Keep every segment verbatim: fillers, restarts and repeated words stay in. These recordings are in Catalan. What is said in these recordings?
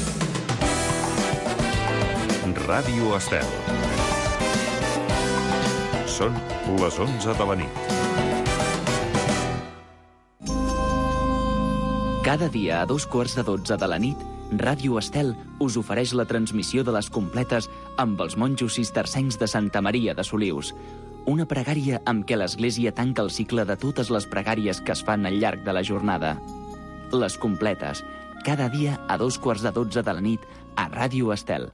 Ràdio Estel. Són les onze de la nit. Cada dia a dos quarts de dotze de la nit, Ràdio Estel us ofereix la transmissió de les completes amb els monjos cistercencs de Santa Maria de Solius. Una pregària amb què l'Església tanca el cicle de totes les pregàries que es fan al llarg de la jornada. Les completes, cada dia a dos quarts de dotze de la nit a Ràdio Estel.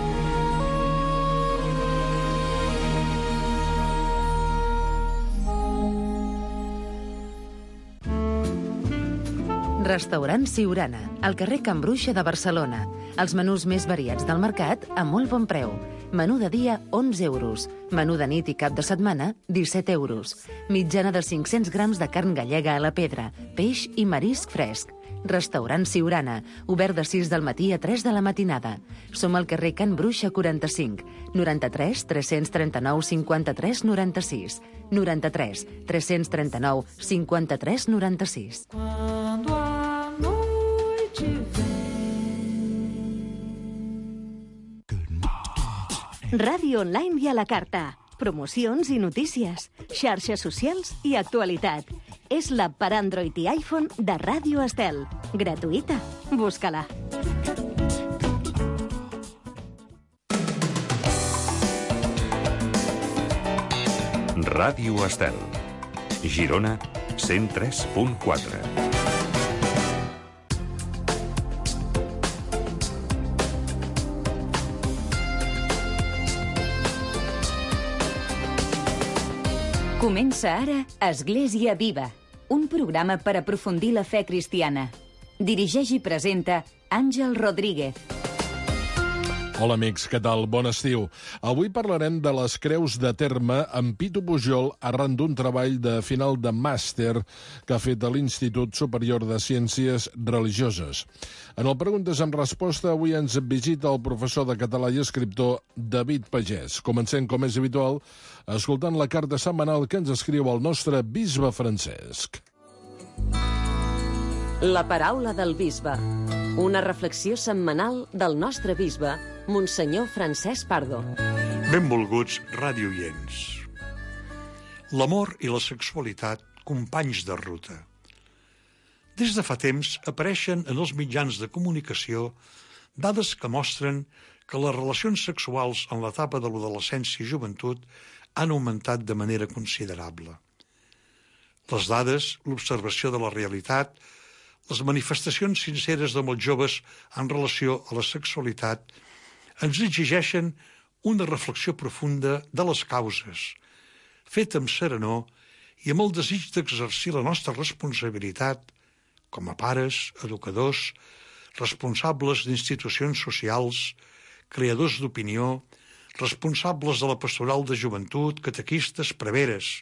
Restaurant Siurana, al carrer Can Bruixa de Barcelona. Els menús més variats del mercat a molt bon preu. Menú de dia, onze euros. Menú de nit i cap de setmana, disset euros. Mitjana de cinc-cents grams de carn gallega a la pedra, peix i marisc fresc. Restaurant Siurana, obert de sis del matí a tres de la matinada. Som al carrer Can Bruixa quaranta-cinc, noranta-tres tres-cents trenta-nou cinquanta-tres noranta-sis, noranta-tres tres-cents trenta-nou cinquanta-tres noranta-sis. Ràdio online i a la carta. Promocions i notícies, xarxes socials i actualitat. És l'app per Android i iPhone de Ràdio Estel. Gratuïta. Busca-la. Ràdio Estel. Girona, cent tres punt quatre. Comença ara Església Viva, un programa per aprofundir la fe cristiana. Dirigeix i presenta Àngel Rodríguez. Hola amics, què tal? Bon estiu. Avui parlarem de les creus de terme amb Pitu Pujol arran d'un treball de final de màster que ha fet a l'Institut Superior de Ciències Religioses. En el Preguntes amb Resposta avui ens visita el professor de català i escriptor David Pagès. Comencem, com és habitual, escoltant la carta setmanal que ens escriu el nostre bisbe Francesc. La paraula del bisbe. Una reflexió setmanal del nostre bisbe, Monsenyor Francesc Pardo. Benvolguts radioients. L'amor i la sexualitat, companys de ruta. Des de fa temps apareixen en els mitjans de comunicació dades que mostren que les relacions sexuals en l'etapa de l'adolescència i joventut han augmentat de manera considerable. Les dades, l'observació de la realitat, les manifestacions sinceres de molts joves en relació a la sexualitat ens exigeixen una reflexió profunda de les causes, feta amb serenor i amb el desig d'exercir la nostra responsabilitat com a pares, educadors, responsables d'institucions socials, creadors d'opinió, responsables de la pastoral de joventut, catequistes, preveres.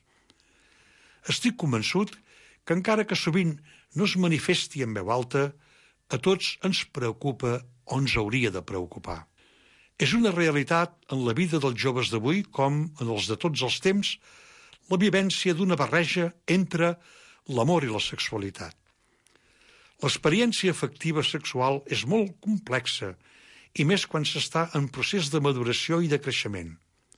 Estic convençut que encara que sovint no es manifesti en veu alta, a tots ens preocupa o ens hauria de preocupar. És una realitat en la vida dels joves d'avui, com en els de tots els temps, la vivència d'una barreja entre l'amor i la sexualitat. L'experiència afectiva sexual és molt complexa, i més quan s'està en procés de maduració i de creixement.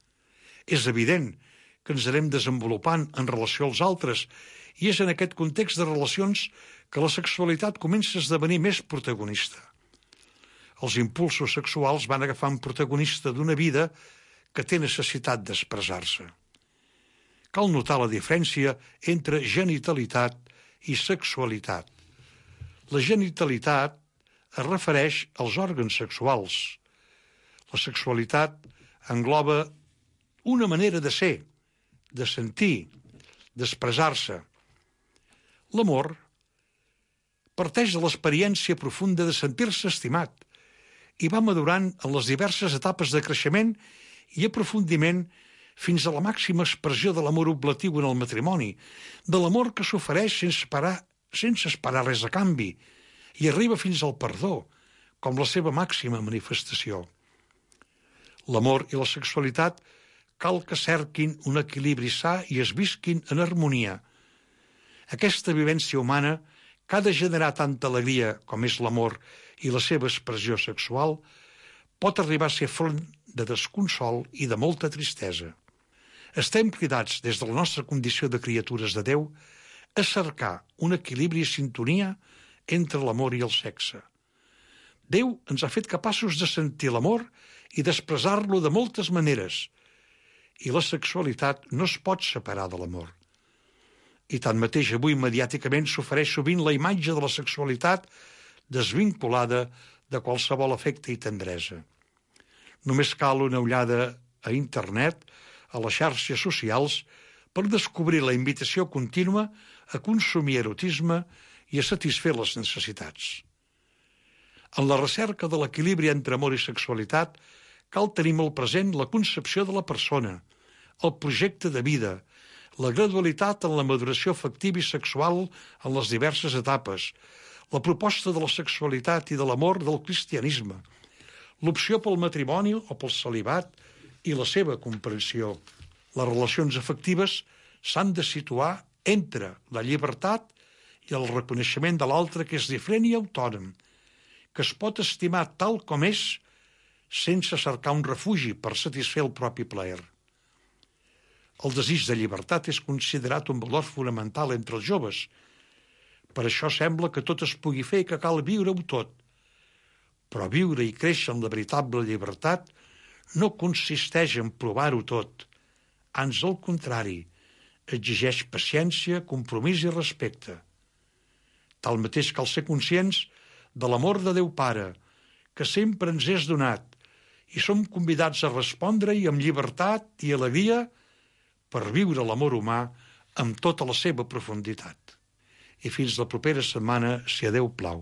És evident que ens anem desenvolupant en relació als altres, i és en aquest context de relacions que la sexualitat comença a esdevenir més protagonista. Els impulsos sexuals van agafant protagonista d'una vida que té necessitat d'expressar-se. Cal notar la diferència entre genitalitat i sexualitat. La genitalitat es refereix als òrgans sexuals. La sexualitat engloba una manera de ser, de sentir, d'expressar-se. L'amor parteix de l'experiència profunda de sentir-se estimat i va madurant en les diverses etapes de creixement i aprofundiment fins a la màxima expressió de l'amor oblatiu en el matrimoni, de l'amor que s'ofereix sense esperar, sense esperar res a canvi i arriba fins al perdó, com la seva màxima manifestació. L'amor i la sexualitat cal que cerquin un equilibri sa i es visquin en harmonia. Aquesta vivència humana que ha de generar tanta alegria com és l'amor i la seva expressió sexual pot arribar a ser font de desconsol i de molta tristesa. Estem cridats, des de la nostra condició de criatures de Déu, a cercar un equilibri i sintonia entre l'amor i el sexe. Déu ens ha fet capaços de sentir l'amor i d'expressar-lo de moltes maneres, i la sexualitat no es pot separar de l'amor. I tanmateix avui mediàticament s'ofereix sovint la imatge de la sexualitat desvinculada de qualsevol afecte i tendresa. Només cal una ullada a internet, a les xarxes socials, per descobrir la invitació contínua a consumir erotisme i a satisfer les necessitats. En la recerca de l'equilibri entre amor i sexualitat cal tenir molt present la concepció de la persona, el projecte de vida, la gradualitat en la maduració afectiva i sexual en les diverses etapes, la proposta de la sexualitat i de l'amor del cristianisme, l'opció pel matrimoni o pel celibat i la seva comprensió. Les relacions afectives s'han de situar entre la llibertat i el reconeixement de l'altre que és diferent i autònom, que es pot estimar tal com és sense cercar un refugi per satisfer el propi plaer. El desig de llibertat és considerat un valor fonamental entre els joves. Per això sembla que tot es pugui fer i que cal viure-ho tot. Però viure i créixer en la veritable llibertat no consisteix en provar-ho tot. Ans al contrari, exigeix paciència, compromís i respecte. Tanmateix cal ser conscients de l'amor de Déu Pare, que sempre ens és donat, i som convidats a respondre-hi amb llibertat i alegria per viure l'amor humà amb tota la seva profunditat. I fins la propera setmana, si a Déu plau.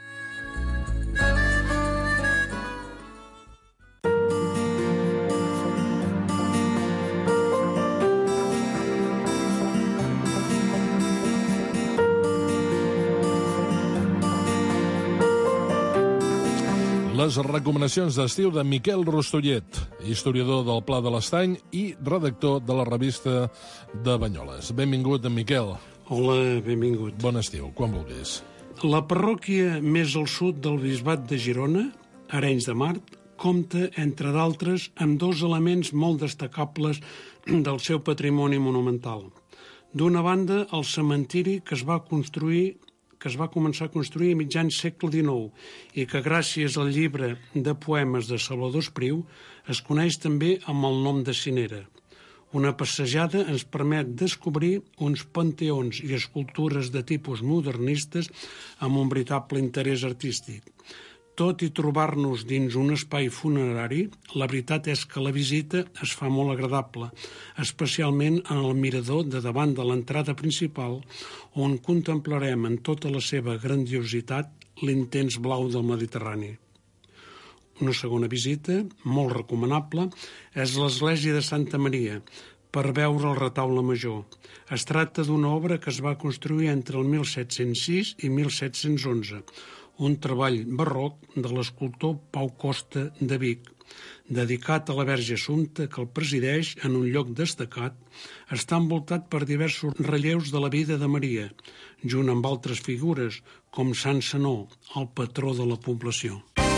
Les recomanacions d'estiu de Miquel Rostollet, historiador del Pla de l'Estany i redactor de la revista de Banyoles. Benvingut, en Miquel. Hola, benvingut. Bon estiu, quan vulguis. La parròquia més al sud del bisbat de Girona, Arenys de Mar, compta, entre d'altres, amb dos elements molt destacables del seu patrimoni monumental. D'una banda, el cementiri que es va construir que es va començar a construir a mitjan segle dinou i que, gràcies al llibre de poemes de Salvador Espriu, es coneix també amb el nom de Cinera. Una passejada ens permet descobrir uns panteons i escultures de tipus modernistes amb un veritable interès artístic. Tot i trobar-nos dins un espai funerari, la veritat és que la visita es fa molt agradable, especialment en el mirador de davant de l'entrada principal, on contemplarem en tota la seva grandiositat l'intens blau del Mediterrani. Una segona visita, molt recomanable, és l'església de Santa Maria, per veure el retaule major. Es tracta d'una obra que es va construir entre el mil set-cents sis i mil set-cents onze, un treball barroc de l'escultor Pau Costa de Vic, dedicat a la Verge Assumpta, que el presideix en un lloc destacat, està envoltat per diversos relleus de la vida de Maria, junt amb altres figures, com Sant Zenó, el patró de la població.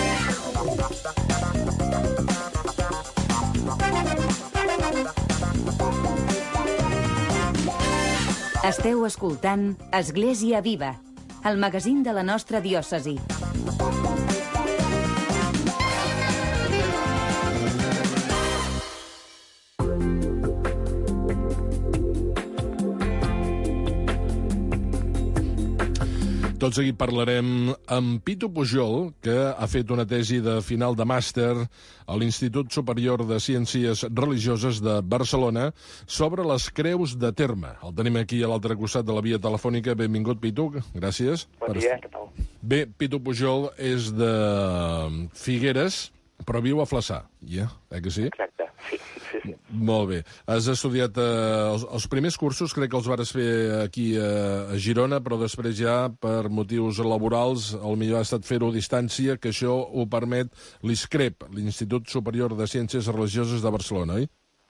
Esteu escoltant Església Viva, el magazín de la nostra diòcesi. Tot seguit parlarem amb Pitu Pujol, que ha fet una tesi de final de màster a l'Institut Superior de Ciències Religioses de Barcelona sobre les creus de terme. El tenim aquí a l'altre costat de la via telefònica. Benvingut, Pitu. Gràcies. Bon dia, què tal? Bé, Pitu Pujol és de Figueres, però viu a Flaçà, ja? Eh que sí? Exacte, sí. sí, sí. Molt bé. Has estudiat eh, els, els primers cursos, crec que els vares fer aquí eh, a Girona, però després ja, per motius laborals, el millor ha estat fer-ho a distància, que això ho permet l'ISCREP, l'Institut Superior de Ciències Religioses de Barcelona, oi?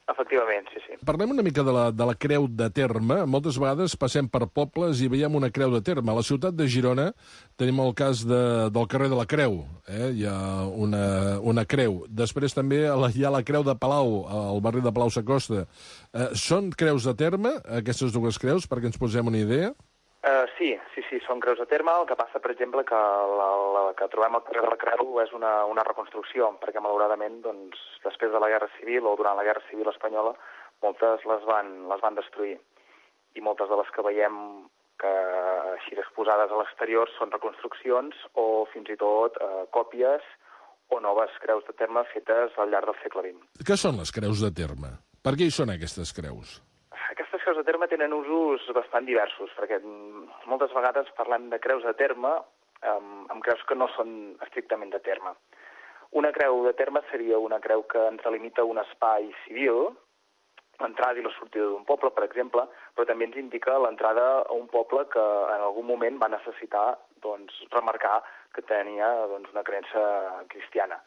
Efectivament, sí, sí. Parlem una mica de la, de la creu de terme. Moltes vegades passem per pobles i veiem una creu de terme. A la ciutat de Girona tenim el cas de, del carrer de la Creu. Eh? Hi ha una, una creu. Després també hi ha la creu de Palau, al barri de Palau Sacosta. Eh, són creus de terme, aquestes dues creus, perquè ens posem una idea? Uh, sí, sí, sí, són creus de terme. El que passa, per exemple, que la, la que trobem al carrer de la Creu és una, una reconstrucció, perquè malauradament, doncs, després de la Guerra Civil o durant la Guerra Civil espanyola, moltes les van, les van destruir. I moltes de les que veiem que així exposades a l'exterior són reconstruccions o fins i tot uh, còpies o noves creus de terme fetes al llarg del segle vint. Què són les creus de terme? Per què hi són aquestes creus? Aquestes creus de terme tenen usos bastant diversos, perquè moltes vegades parlem de creus de terme amb, amb creus que no són estrictament de terme. Una creu de terme seria una creu que ens delimita un espai civil, l'entrada i la sortida d'un poble, per exemple, però també ens indica l'entrada a un poble que en algun moment va necessitar doncs, remarcar que tenia doncs, una creença cristiana.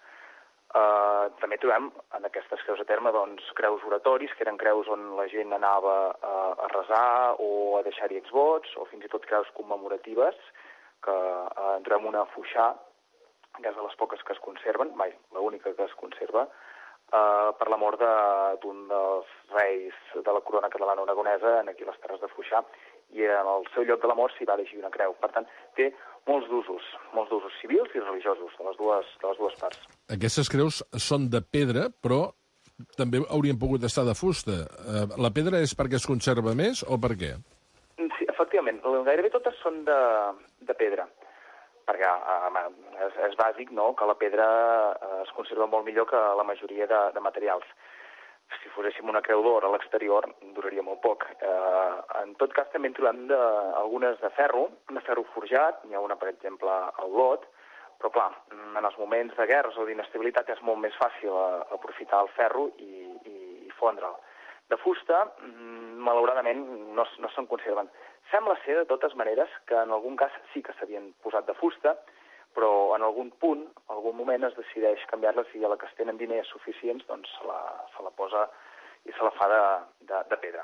Uh, també trobem en aquestes creus de terme doncs, creus oratoris, que eren creus on la gent anava a, a resar o a deixar-hi exvots, o fins i tot creus commemoratives, que uh, en trobem una a Foixà, que és de les poques que es conserven, mai, l'única que es conserva, uh, per la mort d'un de, dels reis de la corona catalana-aragonesa, aquí a les Terres de Foixà, i en el seu lloc de la mort s'hi va deixar una creu. Per tant, té molts d'usos, molts d'usos civils i religiosos, de les dues, de les dues parts. Aquestes creus són de pedra, però també haurien pogut estar de fusta. La pedra és perquè es conserva més o per què? Sí, efectivament. Gairebé totes són de, de pedra, perquè eh, és, és bàsic, no?, que la pedra eh, es conserva molt millor que la majoria de, de materials. Si poséssim una creu d'or a l'exterior, duraria molt poc. Eh, en tot cas, també en trobem de, algunes de ferro, de ferro forjat, n'hi ha una, per exemple, al Lot, però, clar, en els moments de guerres o d'inestabilitat és molt més fàcil aprofitar el ferro i, i, i fondre'l. De fusta, malauradament, no, no se'n conserven. Sembla ser, de totes maneres, que en algun cas sí que s'havien posat de fusta, però en algun punt, en algun moment, es decideix canviar-les i a la que es tenen diners suficients, doncs se la, se la posa i se la fa de, de, de pedra.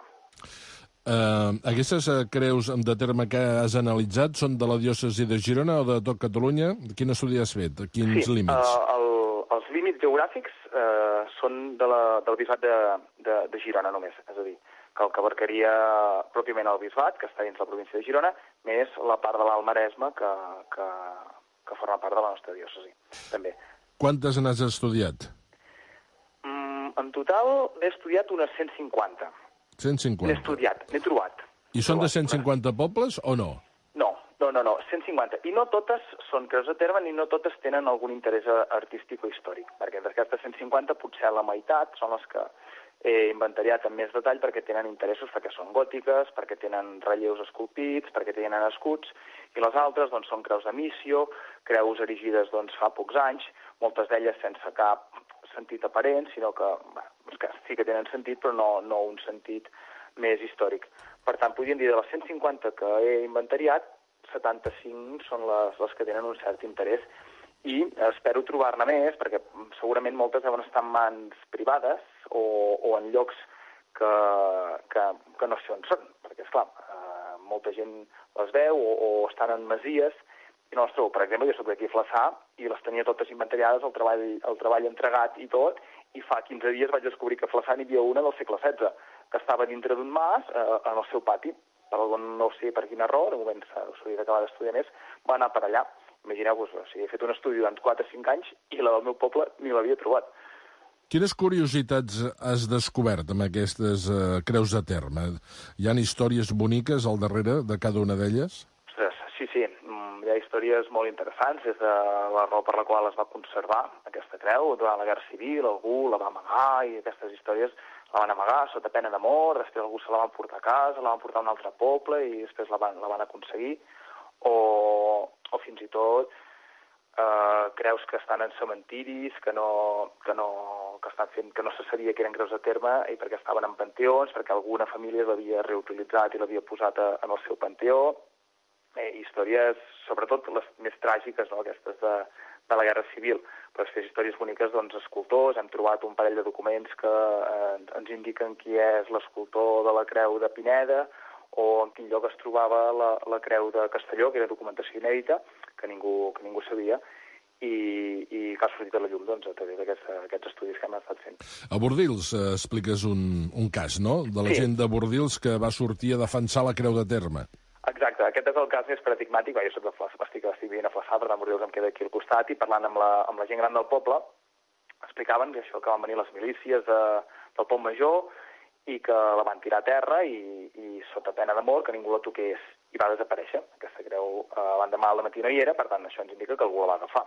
Uh, aquestes uh, creus de terme que has analitzat són de la diòcesi de Girona o de tot Catalunya? Quin estudi has fet? Quins sí, límits? Uh, el, els límits geogràfics uh, són de la, del bisbat de, de, de Girona només, és a dir, que el que abarcaria pròpiament el bisbat, que està dins la província de Girona, més la part de l'Alt Maresme que, que, que forma part de la nostra diòcesi, també. Quantes n'has estudiat? Mm, en total n'he estudiat unes cent cinquanta. cent cinquanta. N'he estudiat, n'he trobat. I són de cent cinquanta pobles o no? No, no, no, no, cent cinquanta. I no totes són creus de terme ni no totes tenen algun interès artístic o històric, perquè d'aquestes cent cinquanta potser la meitat són les que he inventariat amb més detall perquè tenen interessos, perquè són gòtiques, perquè tenen relleus esculpits, perquè tenen escuts, i les altres doncs, són creus de missió, creus erigides doncs, fa pocs anys, moltes d'elles sense cap sentit aparent, sinó que, bé, que sí que tenen sentit, però no, no un sentit més històric. Per tant, podríem dir de les cent cinquanta que he inventariat, setanta-cinc són les, les que tenen un cert interès i espero trobar-ne més, perquè segurament moltes deuen estar en mans privades o, o en llocs que, que, que no sé on són, perquè, esclar, eh, molta gent les veu o, o estan en masies i no les trobo. Per exemple, jo soc d'aquí a Flaçà i les tenia totes inventariades, el treball, el treball entregat i tot, i fa quinze dies vaig descobrir que a Flaçà n'hi havia una del segle setze, que estava dintre d'un mas eh, en el seu pati. Per algun, no sé per quin error, de moment s'hauria d'acabar d'estudiar més, va anar per allà. Imagineu-vos, o sigui, he fet un estudi durant quatre o cinc anys i la del meu poble ni l'havia trobat. Quines curiositats has descobert amb aquestes uh, creus de terme? Hi ha històries boniques al darrere de cada una d'elles? Sí, sí, hi ha històries molt interessants, des de la raó per la qual es va conservar aquesta creu. Durant la Guerra Civil algú la va amagar i aquestes històries la van amagar sota pena de mort, després algú se la van portar a casa, la van portar a un altre poble i després la van, la van aconseguir. O, o fins i tot eh, creus que estan en cementiris, que no, que, no, que, estan fent, que no se sabia que eren creus de terme i perquè estaven en panteons, perquè alguna família l'havia reutilitzat i l'havia posat a, en el seu panteó. Eh, històries, sobretot les més tràgiques, no?, aquestes de, de la Guerra Civil. per fer històries boniques, doncs, escultors. Hem trobat un parell de documents que eh, ens indiquen qui és l'escultor de la Creu de Pineda o en quin lloc es trobava la, la Creu de Castelló, que era documentació inèdita, que ningú, que ningú sabia, i, i que ha sortit a la llum, doncs, a través d'aquests estudis que hem estat fent. A Bordils eh, expliques un, un cas, no?, de la Sí. gent de Bordils que va sortir a defensar la Creu de Terme. Exacte, aquest és el cas més paradigmàtic. Jo soc de Flaçà, estic, estic vivint a Flaçà, per tant, Bordils em queda aquí al costat, i parlant amb la, amb la gent gran del poble, explicaven que això, que van venir les milícies de, del Pont Major i que la van tirar a terra i, i sota pena de mort, que ningú la toqués, i va desaparèixer. Aquesta creu eh, l'endemà al matí no hi era, per tant, això ens indica que algú la va agafar.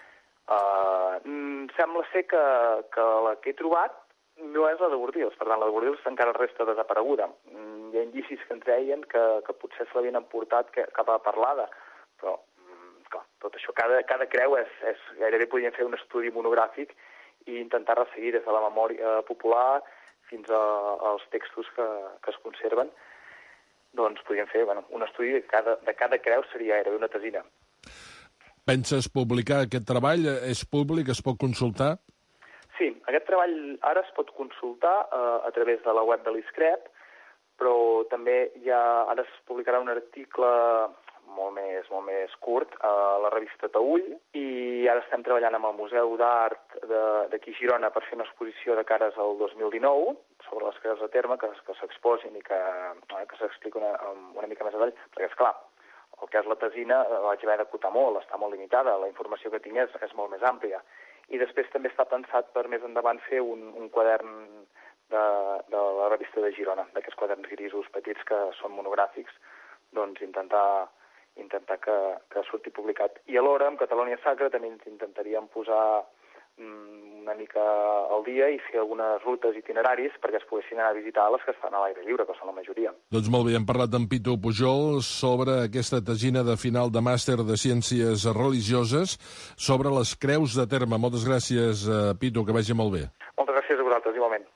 Uh, sembla ser que, que la que he trobat no és la de Bordils, per tant, la de Bordils encara resta desapareguda. Mm, hi ha indicis que ens deien que, que potser se l'havien emportat que, cap a Parlada, però, mm, clar, tot això, cada, cada creu és, és... Gairebé podríem fer un estudi monogràfic i intentar resseguir des de la memòria popular fins a, als textos que, que es conserven. Doncs podríem fer bueno, un estudi de cada, de cada creu, seria gairebé una tesina. Penses publicar aquest treball? És públic? Es pot consultar? Sí, aquest treball ara es pot consultar eh, a través de la web de l'ISCREP, però també ja ara es publicarà un article molt més, molt més curt a la revista Taüll, i ara estem treballant amb el Museu d'Art d'aquí a Girona per fer una exposició de cares al dos mil dinou sobre les creus de terme, que, que s'exposin i que, eh, que s'expliqui una, una mica més a detall, perquè, esclar, el que és la tesina la vaig haver d'acotar molt, està molt limitada, la informació que tinc és, és molt més àmplia. I després també està pensat per més endavant fer un, un quadern de, de la revista de Girona, d'aquests quaderns grisos petits que són monogràfics, doncs intentar, intentar que, que surti publicat. I alhora, amb Catalunya Sacra, també intentaríem posar mm, una mica al dia i fer algunes rutes itineraris perquè es poguessin anar a visitar les que estan a l'aire lliure, que són la majoria. Doncs molt bé, hem parlat amb Pitu Pujol sobre aquesta tesina de final de màster de Ciències Religioses sobre les creus de terme. Moltes gràcies, Pitu, que vagi molt bé. Moltes gràcies a vosaltres, igualment.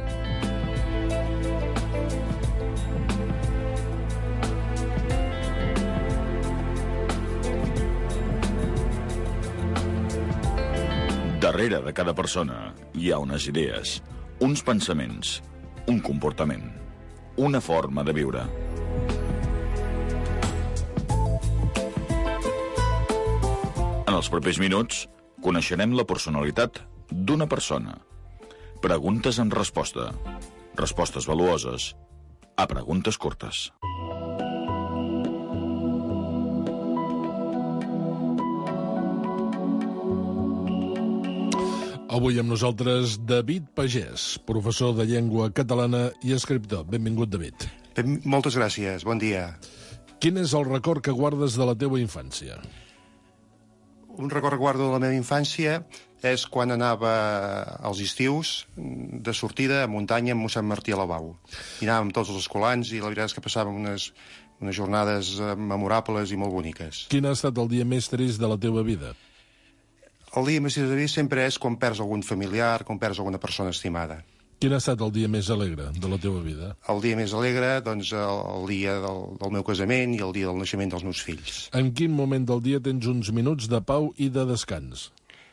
Darrere de cada persona hi ha unes idees, uns pensaments, un comportament, una forma de viure. En els propers minuts coneixerem la personalitat d'una persona. Preguntes amb resposta. Respostes valuoses a preguntes curtes. Avui amb nosaltres David Pagès, professor de llengua catalana i escriptor. Benvingut, David. Ben, moltes gràcies, bon dia. Quin és el record que guardes de la teva infància? Un record que guardo de la meva infància és quan anava als estius de sortida a muntanya amb mossèn Martí a la Bau. I anàvem tots els escolans i la veritat és que passàvem unes, unes jornades memorables i molt boniques. Quin ha estat el dia més trist de la teva vida? El dia més trist sempre és quan perds algun familiar, quan perds alguna persona estimada. Quin ha estat el dia més alegre de la teva vida? El dia més alegre, doncs, el, el dia del, del meu casament i el dia del naixement dels meus fills. En quin moment del dia tens uns minuts de pau i de descans?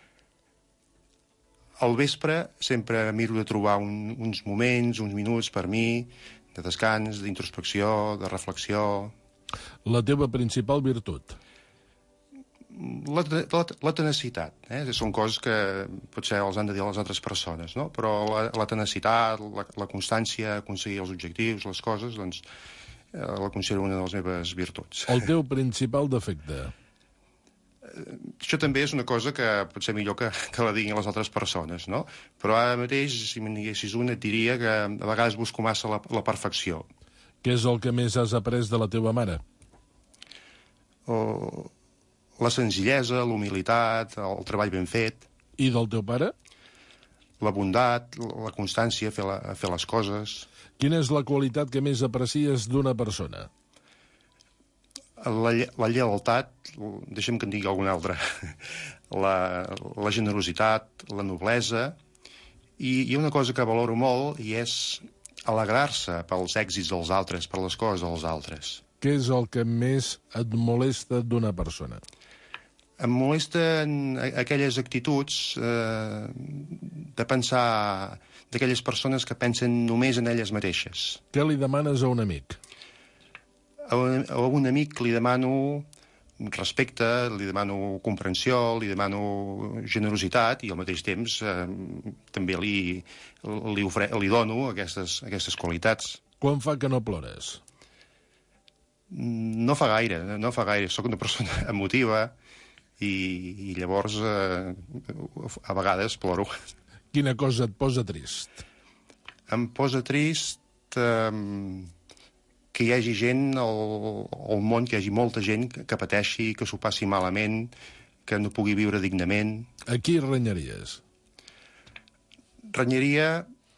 Al vespre sempre miro de trobar un, uns moments, uns minuts per mi, de descans, d'introspecció, de reflexió. La teva principal virtut? La, la, la tenacitat, eh? Són coses que potser els han de dir a les altres persones, no? Però la, la tenacitat, la, la constància, aconseguir els objectius, les coses, doncs eh, la considero una de les meves virtuts. El teu principal defecte? Això també és una cosa que potser millor que, que la diguin les altres persones, no? Però ara mateix, si me'n diguessis una, et diria que a vegades busco massa la, la perfecció. Què és el que més has après de la teva mare? O... La senzillesa, l'humilitat, el treball ben fet. I del teu pare? La bondat, la constància a fer, la, a fer les coses. Quina és la qualitat que més aprecies d'una persona? La, la lleialtat, deixa'm que en digui alguna altra, la, la generositat, la noblesa, i hi ha una cosa que valoro molt i és alegrar-se pels èxits dels altres, per les coses dels altres. Què és el que més et molesta d'una persona? Em molesten aquelles actituds eh, de pensar d'aquelles persones que pensen només en elles mateixes. Què li demanes a un amic? A un, a un amic li demano respecte, li demano comprensió, li demano generositat i al mateix temps eh, també li, li, ofre, li dono aquestes, aquestes qualitats. Quan fa que no plores? No fa gaire, no fa gaire. Soc una persona emotiva i, i llavors eh, a vegades ploro. Quina cosa et posa trist? Em posa trist eh, que hi hagi gent al, al món, que hi hagi molta gent que, que pateixi, que s'ho passi malament, que no pugui viure dignament. A qui renyaries? Renyaria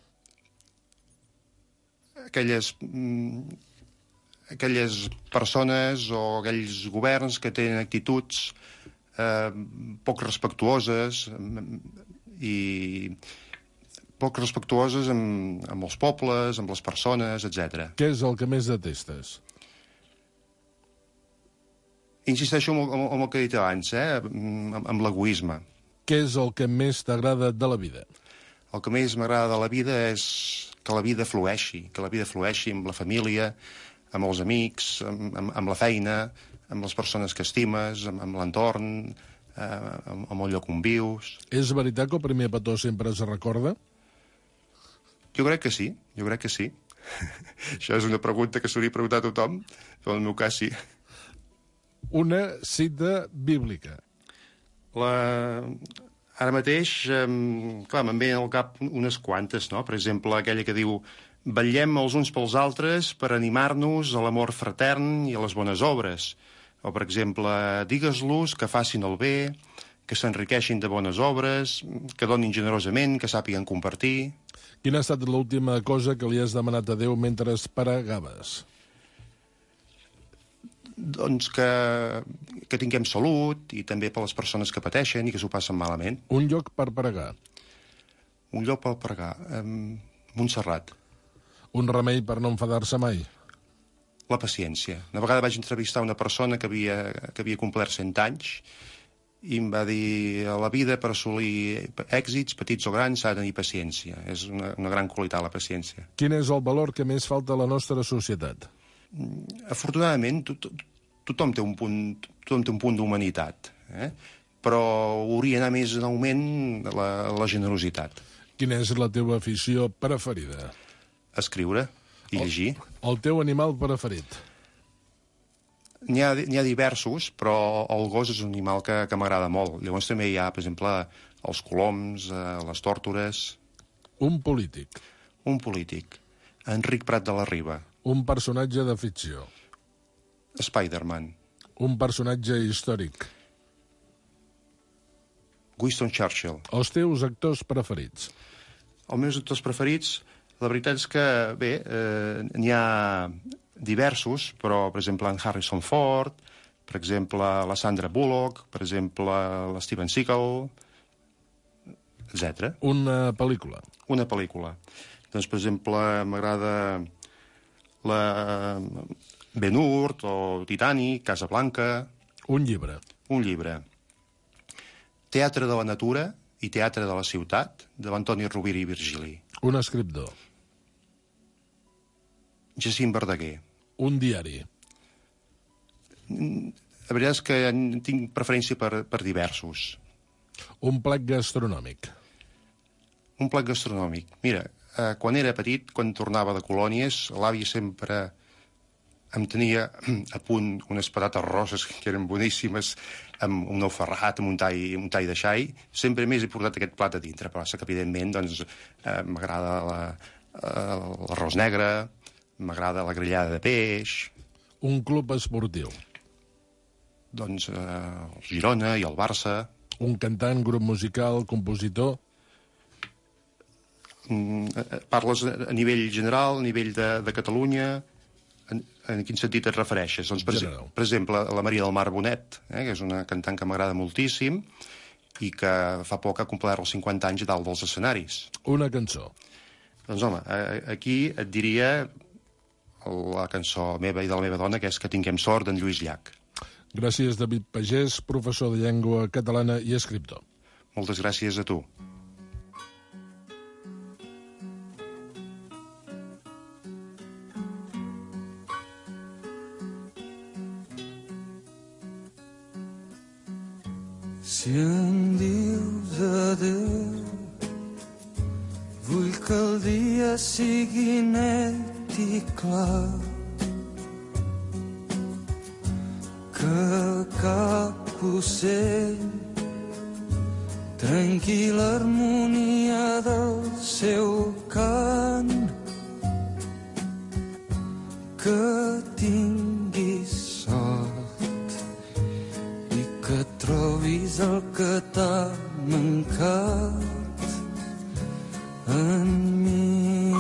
aquelles... Mm, aquelles persones o aquells governs que tenen actituds eh, poc respectuoses i poc respectuoses amb, amb els pobles, amb les persones, etcètera. Què és el que més detestes? Insisteixo en el, en el que he dit abans, eh? amb, amb l'egoisme. Què és el que més t'agrada de la vida? El que més m'agrada de la vida és que la vida flueixi, que la vida flueixi amb la família, amb els amics, amb, amb, amb la feina, amb les persones que estimes, amb, amb l'entorn, eh, amb, amb el lloc on vius. És veritat que el primer petó sempre es recorda? Jo crec que sí, jo crec que sí. Això és una pregunta que s'hauria preguntat a tothom, però en el meu cas sí. Una cita bíblica. La... Ara mateix, eh, clar, me'n venen al cap unes quantes, no? Per exemple, aquella que diu: vetllem els uns pels altres per animar-nos a l'amor fratern i a les bones obres. O, per exemple, digues-los que facin el bé, que s'enriqueixin de bones obres, que donin generosament, que sàpiguen compartir. Quina ha estat l'última cosa que li has demanat a Déu mentre pregaves? Doncs que, que tinguem salut i també per les persones que pateixen i que s'ho passen malament. Un lloc per pregar. Un lloc per pregar. Um, Montserrat. Un remei per no enfadar-se mai? La paciència. Una vegada vaig entrevistar una persona que havia, que havia complert cent anys i em va dir: a la vida, per assolir èxits, petits o grans, s'ha de tenir paciència. És una, una gran qualitat, la paciència. Quin és el valor que més falta a la nostra societat? Afortunadament, to, to, tothom té un punt, tothom té un punt d'humanitat, eh? Però hauria d'anar més en augment la, la generositat. Quina és la teva afició preferida? Escriure i llegir. El, el teu animal preferit? N'hi ha, n'hi ha diversos, però el gos és un animal que, que m'agrada molt. Llavors també hi ha, per exemple, els coloms, eh, les tòrtores... Un polític? Un polític. Enric Prat de la Riba. Un personatge de ficció? Spider-Man. Un personatge històric? Winston Churchill. Els teus actors preferits? Els meus actors preferits, la veritat és que, bé, eh, n'hi ha diversos, però, per exemple, en Harrison Ford, per exemple, la Sandra Bullock, per exemple, l'Steven Seagal, etcètera. Una pel·lícula? Una pel·lícula. Doncs, per exemple, m'agrada la Ben-Hur o Titanic, Casablanca... Un llibre? Un llibre. Teatre de la natura i teatre de la ciutat, de l'Antoni Rovira i Virgili. Un escriptor? Jacint Verdaguer. Un diari? La veritat és que tinc preferència per, per diversos. Un plat gastronòmic? Un plat gastronòmic. Mira, eh, quan era petit, quan tornava de colònies, l'àvia sempre em tenia a punt unes patates roses que eren boníssimes, amb un ou ferrat, amb un tall, un tall de xai. Sempre més he portat aquest plat a dintre, però que evidentment doncs, eh, m'agrada la, eh, l'arròs negre, m'agrada la grillada de peix. Un club esportiu? Doncs eh, el Girona i el Barça. Un cantant, grup musical, compositor? Mm, parles a nivell general, a nivell de, de Catalunya... En, en quin sentit et refereixes? Doncs, per, per exemple, la Maria del Mar Bonet, eh, que és una cantant que m'agrada moltíssim i que fa poc ha complert els cinquanta anys a dalt dels escenaris. Una cançó? Doncs, home, aquí et diria la cançó meva i de la meva dona, que és Que tinguem sort, d'en Lluís Llach. Gràcies, David Pagès, professor de llengua catalana i escriptor. Moltes gràcies a tu. Si em dius adéu, vull que el dia sigui net i clar, que cap ocell trenqui l'harmonia del seu cant, que tinguis sort i que trobis el que t'ha mancat en mi.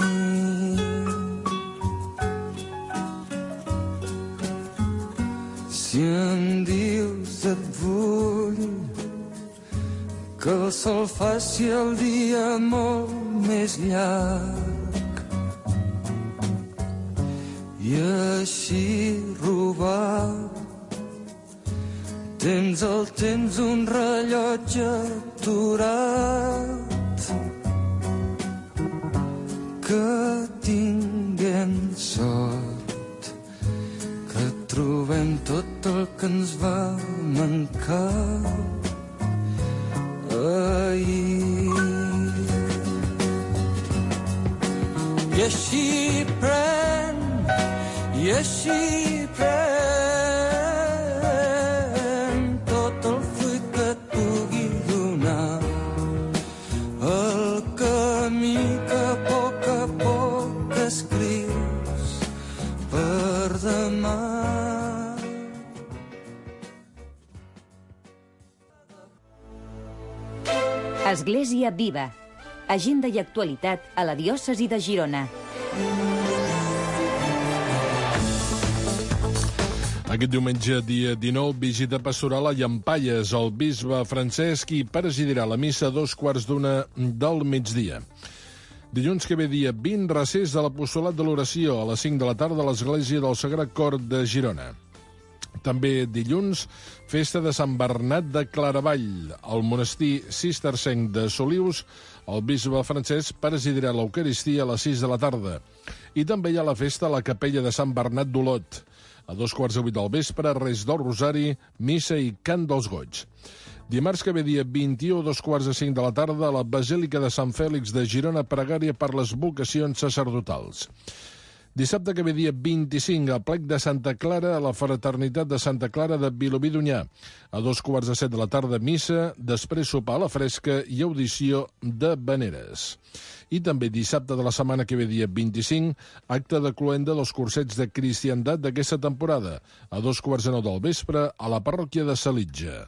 Si em dius et vull, que el sol faci el dia molt més llarg i així robar tens el temps un rellotge aturat, que tinguem sort, que trobem tot el que ens va mancar ahir. I així pren, i així pren Església Viva. Agenda i actualitat a la diòcesi de Girona. Aquest diumenge, dia dinou, visita pastoral a Llampaies. El bisbe Francesc hi presidirà la missa a dos quarts d'una del migdia. Dilluns que ve, dia vint, recés de l'apostolat de l'oració a les cinc de la tarda a l'Església del Sagrat Cor de Girona. També dilluns, festa de Sant Bernat de Claravall. Al monestir cistercenc de Solius, el bisbe Francesc presidirà l'Eucaristia a les sis de la tarda. I també hi ha la festa a la capella de Sant Bernat d'Olot. A dos quarts de vuit del vespre, res del Rosari, missa i cant dels goigs. Dimarts que ve, dia vint-i-u, a dos quarts de cinc de la tarda, a la Basílica de Sant Fèlix de Girona, pregària per les vocacions sacerdotals. Dissabte que ve, dia vint-i-cinc, a plec de Santa Clara, a la Fraternitat de Santa Clara de Vilobí d'Onyar. A dos quarts de set de la tarda, missa, després sopar a la fresca i audició de veneres. I també dissabte de la setmana que ve, dia vint-i-cinc, acte de cloenda dels cursets de cristiandat d'aquesta temporada, a dos quarts de nou del vespre, a la parròquia de Salitja.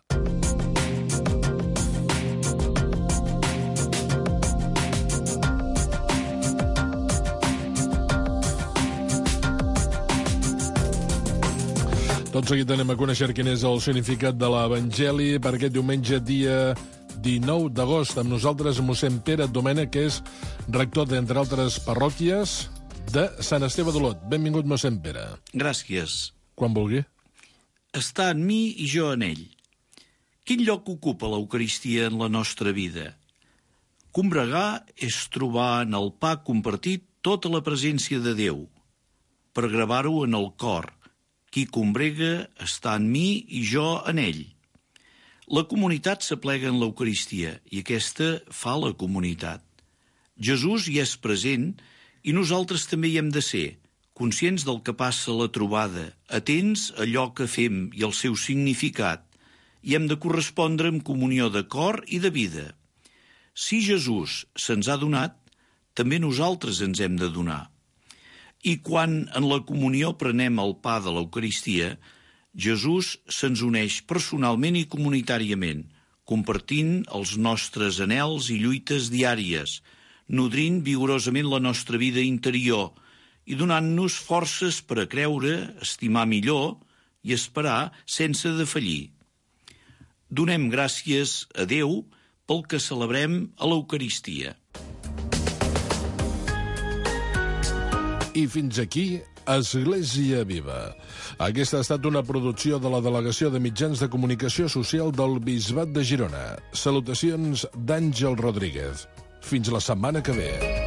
Tot seguit anem a conèixer quin és el significat de l'Evangeli per aquest diumenge, dia dinou d'agost. Amb nosaltres mossèn Pere Domènech, que és rector, d'entre altres parròquies, de Sant Esteve d'Olot. Benvingut, mossèn Pere. Gràcies. Quan vulgui. Està en mi i jo en ell. Quin lloc ocupa l'Eucaristia en la nostra vida? Combregar és trobar en el pa compartit tota la presència de Déu, per gravar-ho en el cor. Qui combrega està en mi i jo en ell. La comunitat s'aplega en l'Eucaristia i aquesta fa la comunitat. Jesús hi és present i nosaltres també hi hem de ser, conscients del que passa a la trobada, atents a allò que fem i al seu significat, i hem de correspondre amb comunió de cor i de vida. Si Jesús se'ns ha donat, també nosaltres ens hem de donar. I quan en la comunió prenem el pa de l'Eucaristia, Jesús se'ns uneix personalment i comunitàriament, compartint els nostres anhels i lluites diàries, nodrint vigorosament la nostra vida interior i donant-nos forces per a creure, estimar millor i esperar sense defallir. Donem gràcies a Déu pel que celebrem a l'Eucaristia. I fins aquí Església Viva. Aquesta ha estat una producció de la Delegació de Mitjans de Comunicació Social del Bisbat de Girona. Salutacions d'Àngel Rodríguez. Fins la setmana que ve.